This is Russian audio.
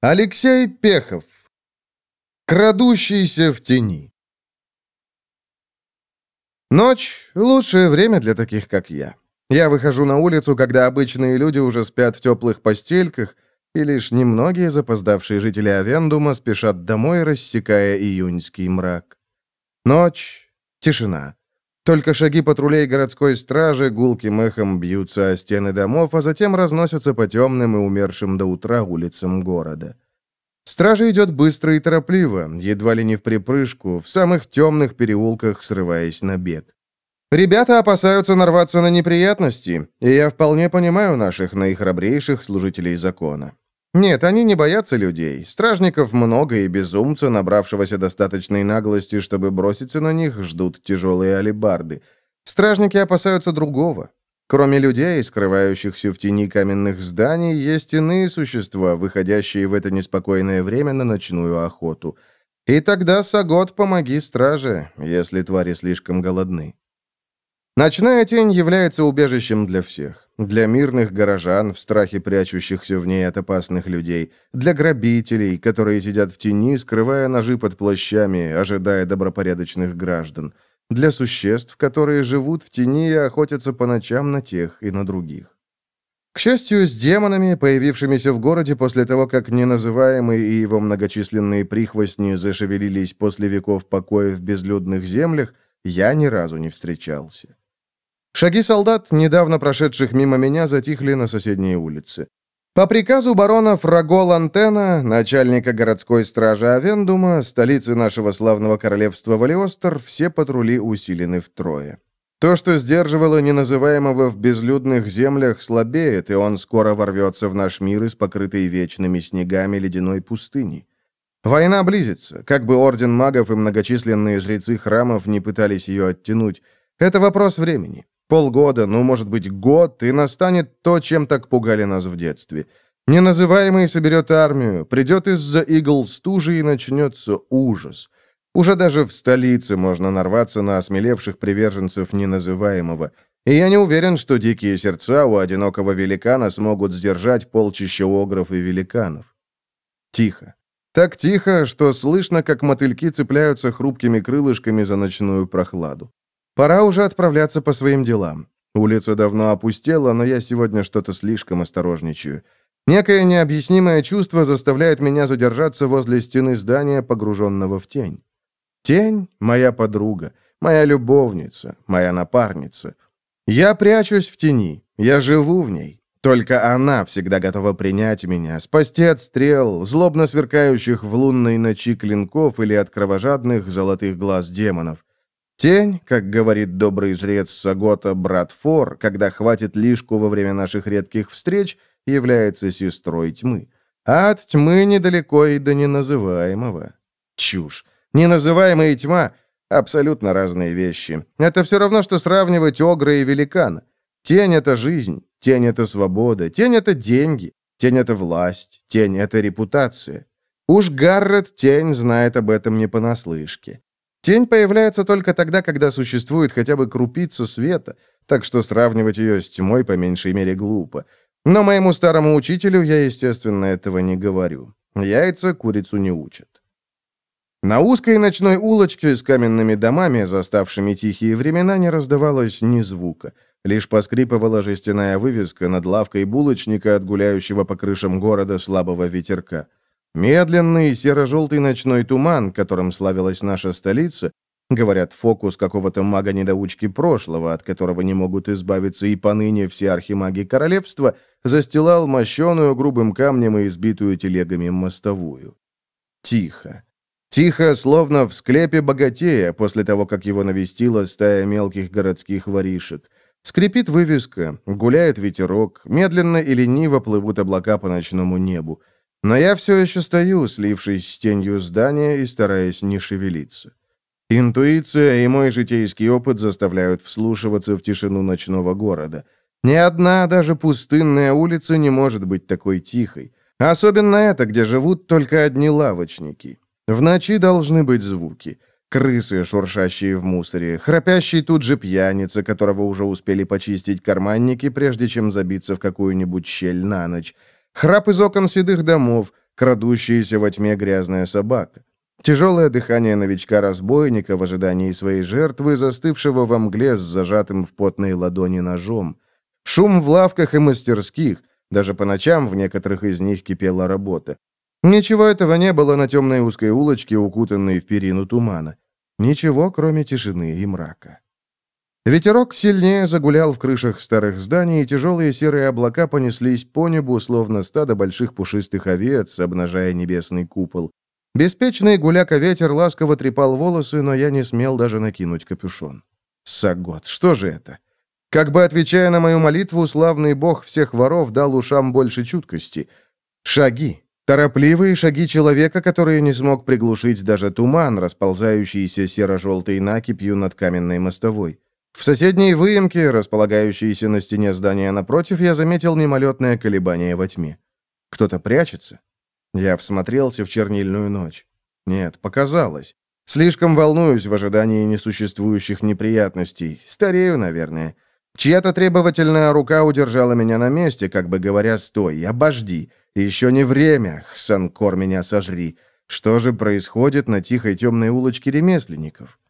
Алексей Пехов. Крадущийся в тени. Ночь — лучшее время для таких, как я. Я выхожу на улицу, когда обычные люди уже спят в теплых постельках, и лишь немногие запоздавшие жители Авендума спешат домой, рассекая июньский мрак. Ночь — тишина. Только шаги патрулей городской стражи гулким эхом бьются о стены домов, а затем разносятся по темным и умершим до утра улицам города. Стража идет быстро и торопливо, едва ли не вприпрыжку, в самых темных переулках срываясь на бег. Ребята опасаются нарваться на неприятности, и я вполне понимаю наших наихрабрейших служителей закона. Нет, они не боятся людей. Стражников много, и безумца, набравшегося достаточной наглости, чтобы броситься на них, ждут тяжелые алебарды. Стражники опасаются другого. Кроме людей, скрывающихся в тени каменных зданий, есть иные существа, выходящие в это неспокойное время на ночную охоту. И тогда, Сагот, помоги страже, если твари слишком голодны. Ночная тень является убежищем для всех. Для мирных горожан, в страхе прячущихся в ней от опасных людей. Для грабителей, которые сидят в тени, скрывая ножи под плащами, ожидая добропорядочных граждан. Для существ, которые живут в тени и охотятся по ночам на тех и на других. К счастью, с демонами, появившимися в городе после того, как неназываемый и его многочисленные прихвостни зашевелились после веков покоя в безлюдных землях, я ни разу не встречался. Шаги солдат, недавно прошедших мимо меня, затихли на соседней улице. По приказу барона Фраго Лантена, начальника городской стражи Авендума, столицы нашего славного королевства Валиостер, все патрули усилены втрое. То, что сдерживало неназываемого в безлюдных землях, слабеет, и он скоро ворвется в наш мир из покрытой вечными снегами ледяной пустыни. Война близится, как бы орден магов и многочисленные жрецы храмов не пытались ее оттянуть. Это вопрос времени. Полгода, ну, может быть, год, и настанет то, чем так пугали нас в детстве. Неназываемый соберет армию, придет из-за игл стужи, и начнется ужас. Уже даже в столице можно нарваться на осмелевших приверженцев неназываемого. И я не уверен, что дикие сердца у одинокого великана смогут сдержать полчища огров и великанов. Тихо. Так тихо, что слышно, как мотыльки цепляются хрупкими крылышками за ночную прохладу. Пора уже отправляться по своим делам. Улица давно опустела, но я сегодня что-то слишком осторожничаю. Некое необъяснимое чувство заставляет меня задержаться возле стены здания, погруженного в тень. Тень — моя подруга, моя любовница, моя напарница. Я прячусь в тени, я живу в ней. Только она всегда готова принять меня, спасти от стрел, злобно сверкающих в лунной ночи клинков или от кровожадных золотых глаз демонов. Тень, как говорит добрый жрец Сагота брат Фор, когда хватит лишку во время наших редких встреч, является сестрой тьмы. А от тьмы недалеко и до неназываемого. Чушь. Неназываемая и тьма — абсолютно разные вещи. Это все равно, что сравнивать огра и великана. Тень — это жизнь, тень — это свобода, тень — это деньги, тень — это власть, тень — это репутация. Уж Гаррет Тень знает об этом не понаслышке. Тень появляется только тогда, когда существует хотя бы крупица света, так что сравнивать ее с тьмой по меньшей мере глупо. Но моему старому учителю я, естественно, этого не говорю. Яйца курицу не учат. На узкой ночной улочке с каменными домами, заставшими тихие времена, не раздавалось ни звука. Лишь поскрипывала жестяная вывеска над лавкой булочника от гуляющего по крышам города слабого ветерка. Медленный серо-желтый ночной туман, которым славилась наша столица, говорят, фокус какого-то мага-недоучки прошлого, от которого не могут избавиться и поныне все архимаги королевства, застилал мощеную грубым камнем и избитую телегами мостовую. Тихо. Тихо, словно в склепе богатея, после того, как его навестила стая мелких городских воришек. Скрипит вывеска, гуляет ветерок, медленно и лениво плывут облака по ночному небу. Но я все еще стою, слившись с тенью здания и стараясь не шевелиться. Интуиция и мой житейский опыт заставляют вслушиваться в тишину ночного города. Ни одна, даже пустынная улица не может быть такой тихой. Особенно эта, где живут только одни лавочники. В ночи должны быть звуки. Крысы, шуршащие в мусоре, храпящий тут же пьяница, которого уже успели почистить карманники, прежде чем забиться в какую-нибудь щель на ночь. Храп из окон седых домов, крадущаяся во тьме грязная собака. Тяжелое дыхание новичка-разбойника в ожидании своей жертвы, застывшего во мгле с зажатым в потной ладони ножом. Шум в лавках и мастерских, даже по ночам в некоторых из них кипела работа. Ничего этого не было на темной узкой улочке, укутанной в перину тумана. Ничего, кроме тишины и мрака. Ветерок сильнее загулял в крышах старых зданий, и тяжелые серые облака понеслись по небу, словно стадо больших пушистых овец, обнажая небесный купол. Беспечный гуляка-ветер ласково трепал волосы, но я не смел даже накинуть капюшон. Сагот, что же это? Как бы отвечая на мою молитву, славный бог всех воров дал ушам больше чуткости. Шаги. Торопливые шаги человека, который не смог приглушить даже туман, расползающийся серо-желтой накипью над каменной мостовой. В соседней выемке, располагающейся на стене здания напротив, я заметил мимолетное колебание во тьме. Кто-то прячется? Я всмотрелся в чернильную ночь. Нет, показалось. Слишком волнуюсь в ожидании несуществующих неприятностей. Старею, наверное. Чья-то требовательная рука удержала меня на месте, как бы говоря: «Стой, обожди. Еще не время, Хсанкор, меня сожри». Что же происходит на тихой темной улочке ремесленников?